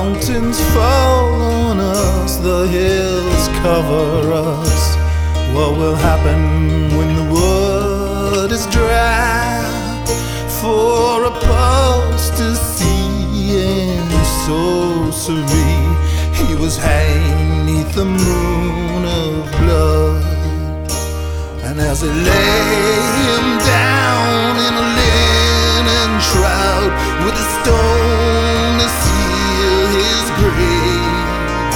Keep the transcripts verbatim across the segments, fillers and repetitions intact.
mountains fall on us, the hills cover us. What will happen when the wood is dry? For apostasy and sorcery, he was hanged neath the moon of blood. And as they lay him down in a linen shroud, with a stone to seal his grave,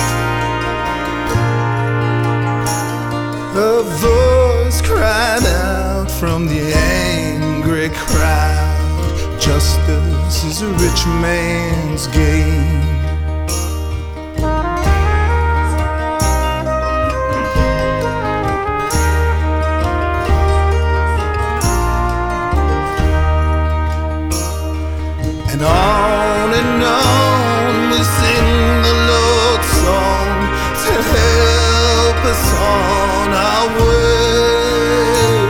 a voice cried out from the angry crowd, justice is a rich man's game. And on and on we sing the Lord's song to help us on our way.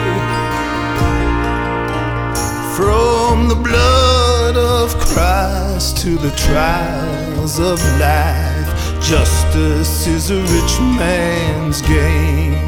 From the blood of Christ to the trials of life, justice is a rich man's game.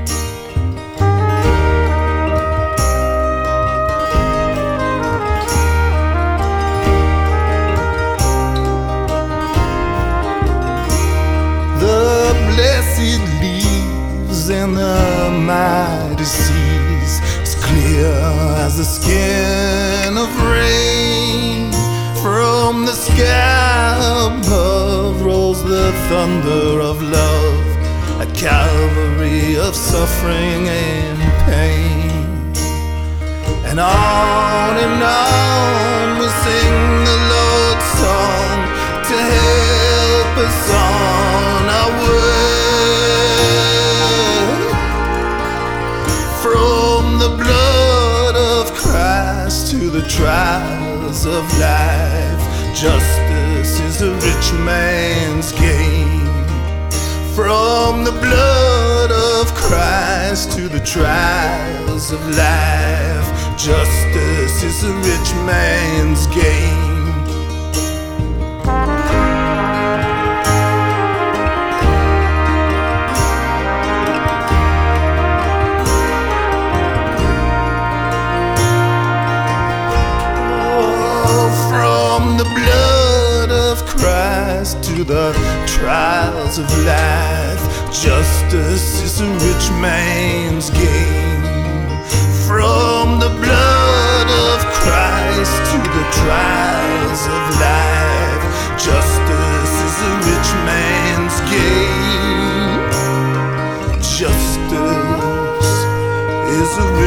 Blessed leaves and the mighty seas, as clear as the skin of rain. From the sky above rolls the thunder of love, a Calvary of suffering and pain. And on and on we sing the Lord's song to help us on our way. From the blood of Christ to the trials of life, justice is a rich man's gain. From the blood of Christ to the trials of life, justice is a rich man's gain. To the trials of life, justice is a rich man's gain. From the blood of Christ to the trials of life, justice is a rich man's gain. Justice is a rich